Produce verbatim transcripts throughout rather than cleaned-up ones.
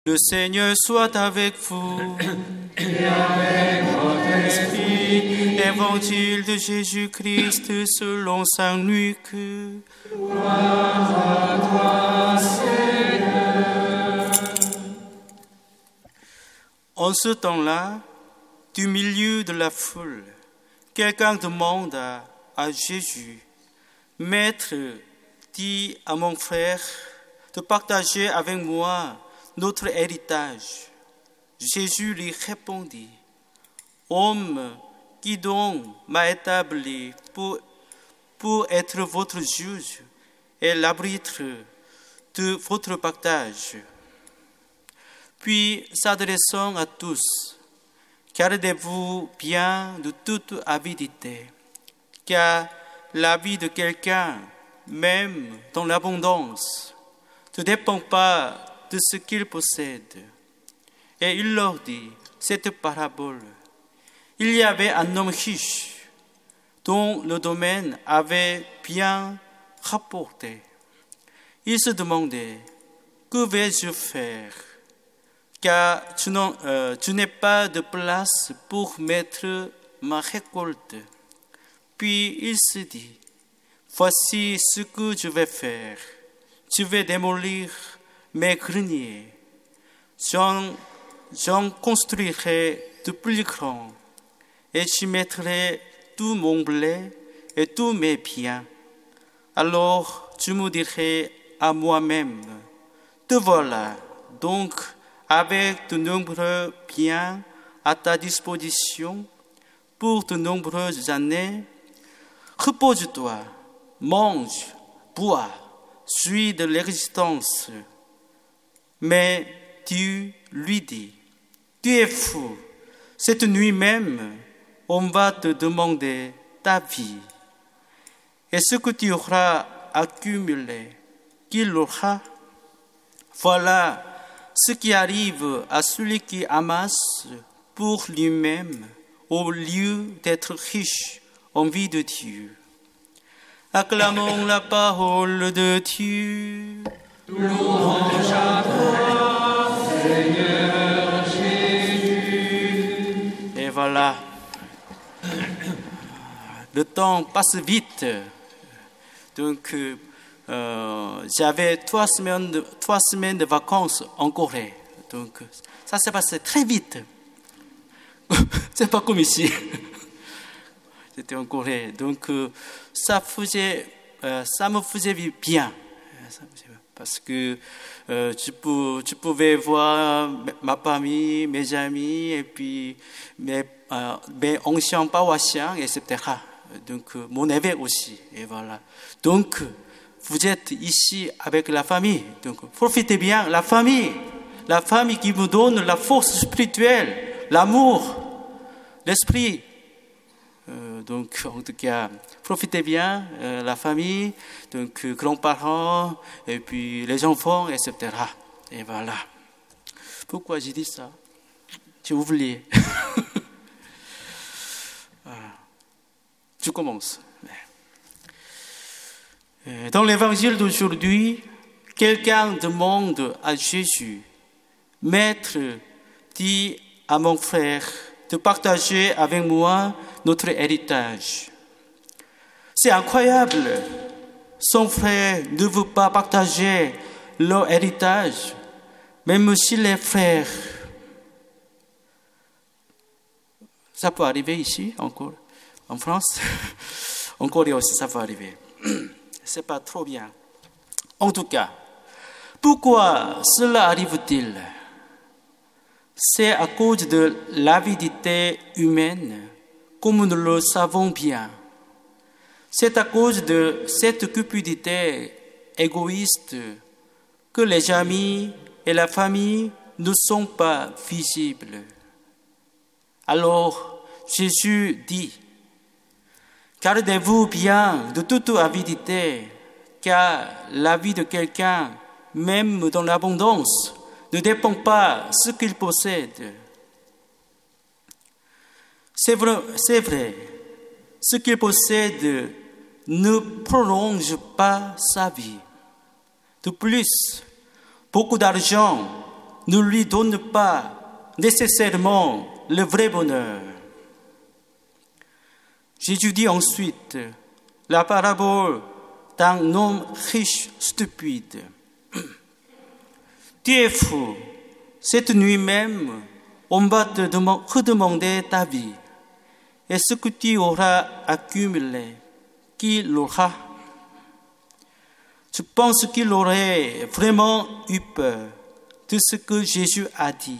Le Seigneur soit avec vous. Et avec votre esprit. Évangile de Jésus-Christ selon saint Luc. Gloire à toi, Seigneur. En ce temps-là, du milieu de la foule, quelqu'un demande à, à Jésus, « Maître, dis à mon frère de partager avec moi notre héritage. » Jésus lui répondit, « Homme, qui donc m'a établi pour, pour être votre juge et l'arbitre de votre partage. » Puis, s'adressant à tous, « Gardez-vous bien de toute avidité, car la vie de quelqu'un, même dans l'abondance, ne dépend pas de ce qu'il possède. » Et il leur dit cette parabole. Il y avait un homme riche dont le domaine avait bien rapporté. Il se demandait, que vais-je faire? Car tu, euh, tu n'es pas de place pour mettre ma récolte. Puis il se dit, voici ce que je vais faire. Je vais démolir mes greniers. J'en, j'en construirai de plus grands et j'y mettrai tout mon blé et tous mes biens. Alors je me dirai à moi-même, te voilà donc avec de nombreux biens à ta disposition pour de nombreuses années. Repose-toi, mange, bois, jouis de l'existence. Mais Dieu lui dit, tu es fou, cette nuit même, on va te demander ta vie. Et ce que tu auras accumulé, qui l'aura? Voilà ce qui arrive à celui qui amasse pour lui-même au lieu d'être riche en vie de Dieu. Acclamons la parole de Dieu. Louange à toi, Seigneur Jésus. Et voilà, le temps passe vite. Donc, euh, j'avais trois semaines, de, trois semaines de vacances en Corée. Donc, ça s'est passé très vite. C'est pas comme ici. J'étais en Corée. Donc, ça, faisait, ça me faisait bien. Parce que euh, tu, peux, tu pouvais voir ma famille, mes amis, et puis mes, euh, mes anciens paroissiens, et cetera. Donc, euh, mon évêque aussi. Et voilà. Donc, vous êtes ici avec la famille. Donc, profitez bien. La famille, la famille qui vous donne la force spirituelle, l'amour, l'esprit. Euh, donc, en tout cas, profitez bien, euh, la famille, donc euh, grands-parents, et puis les enfants, et cetera. Et voilà. Pourquoi j'ai dit ça? J'ai oublié. Voilà. Je commence. Dans l'évangile d'aujourd'hui, quelqu'un demande à Jésus, « Maître, dis à mon frère de partager avec moi notre héritage. » C'est incroyable. Son frère ne veut pas partager leur héritage, même si les frères. Ça peut arriver ici encore, en France. En Corée aussi, ça peut arriver. C'est pas trop bien. En tout cas, pourquoi cela arrive-t-il? C'est à cause de l'avidité humaine, comme nous le savons bien. C'est à cause de cette cupidité égoïste que les amis et la famille ne sont pas visibles. Alors, Jésus dit, « Gardez-vous bien de toute avidité, car la vie de quelqu'un, même dans l'abondance, ne dépend pas de ce qu'il possède. » C'est vrai, c'est vrai, ce qu'il possède ne prolonge pas sa vie. De plus, beaucoup d'argent ne lui donne pas nécessairement le vrai bonheur. Jésus dit ensuite la parabole d'un homme riche stupide. Tu es fou. Cette nuit même, on va te redemander ta vie. Et ce que tu auras accumulé, qui l'aura? Je pense qu'il aurait vraiment eu peur de ce que Jésus a dit.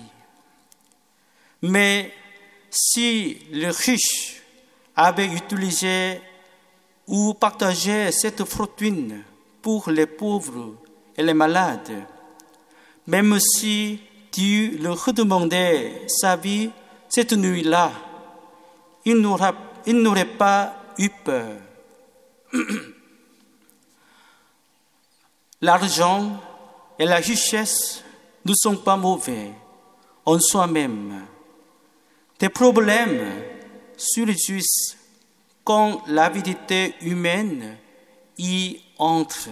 Mais si le riche avait utilisé ou partagé cette fortune pour les pauvres et les malades, même si Dieu leur redemandait sa vie cette nuit-là, il n'aura, il n'aurait pas eu peur. L'argent et la richesse ne sont pas mauvais en soi-même. Des problèmes surgissent quand l'avidité humaine y entre.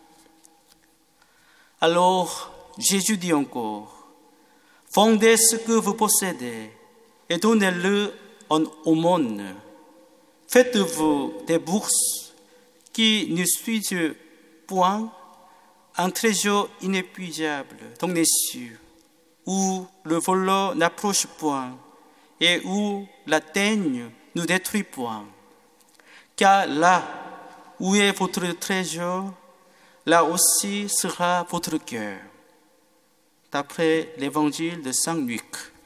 Alors, Jésus dit encore, « Vendez ce que vous possédez et donnez-le en aumône. Faites-vous des bourses qui ne suivent point, un trésor inépuisable dans les cieux, où le voleur n'approche point et où la teigne ne détruit point. Car là où est votre trésor, là aussi sera votre cœur. » D'après l'évangile de Saint Luc.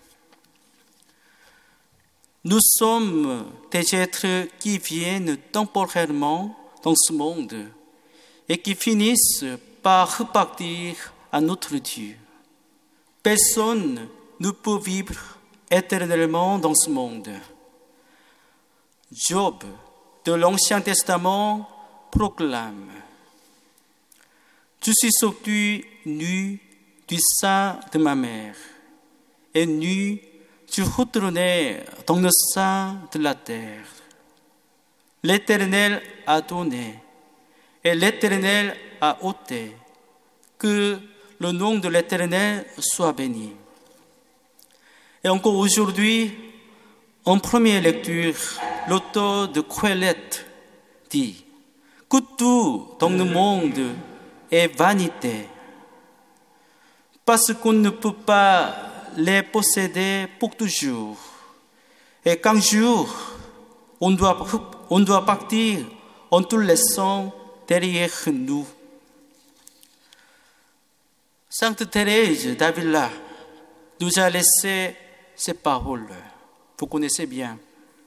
Nous sommes des êtres qui viennent temporairement dans ce monde et qui finissent par repartir à notre Dieu. Personne ne peut vivre éternellement dans ce monde. Job de l'Ancien Testament proclame « Je suis sorti nu du sein de ma mère, et nu, je retournais dans le sein de la terre. L'Éternel a donné, et l'Éternel a ôté. Que le nom de l'Éternel soit béni. » Et encore aujourd'hui, en première lecture, l'auteur de Quélette dit que tout dans le monde est vanité, parce qu'on ne peut pas les posséder pour toujours. Et qu'un jour, on doit, on doit partir en tout laissant derrière nous. Sainte Thérèse d'Avila nous a laissé ces paroles. Vous connaissez bien.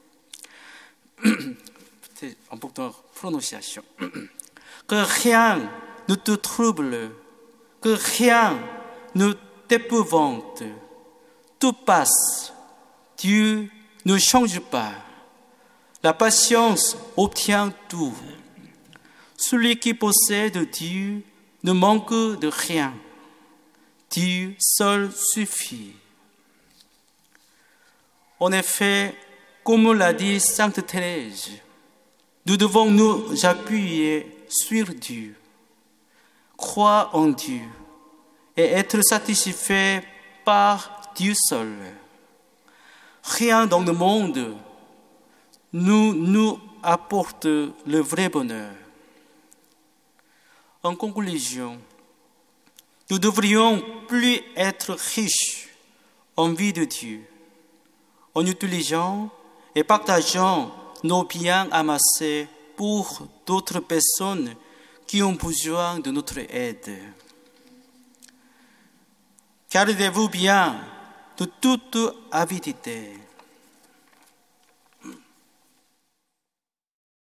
C'est important, prononciation. Que rien ne te trouble, que rien ne t'épouvante. Tout passe. Dieu ne change pas. La patience obtient tout. Celui qui possède Dieu ne manque de rien. Dieu seul suffit. En effet, comme l'a dit Sainte Thérèse, nous devons nous appuyer sur Dieu, croire en Dieu et être satisfait par Dieu seul. Rien dans le monde nous, nous apporte le vrai bonheur. En conclusion, nous devrions plus être riches en vie de Dieu, en utilisant et partageant nos biens amassés pour d'autres personnes qui ont besoin de notre aide. Gardez-vous bien de toute avidité.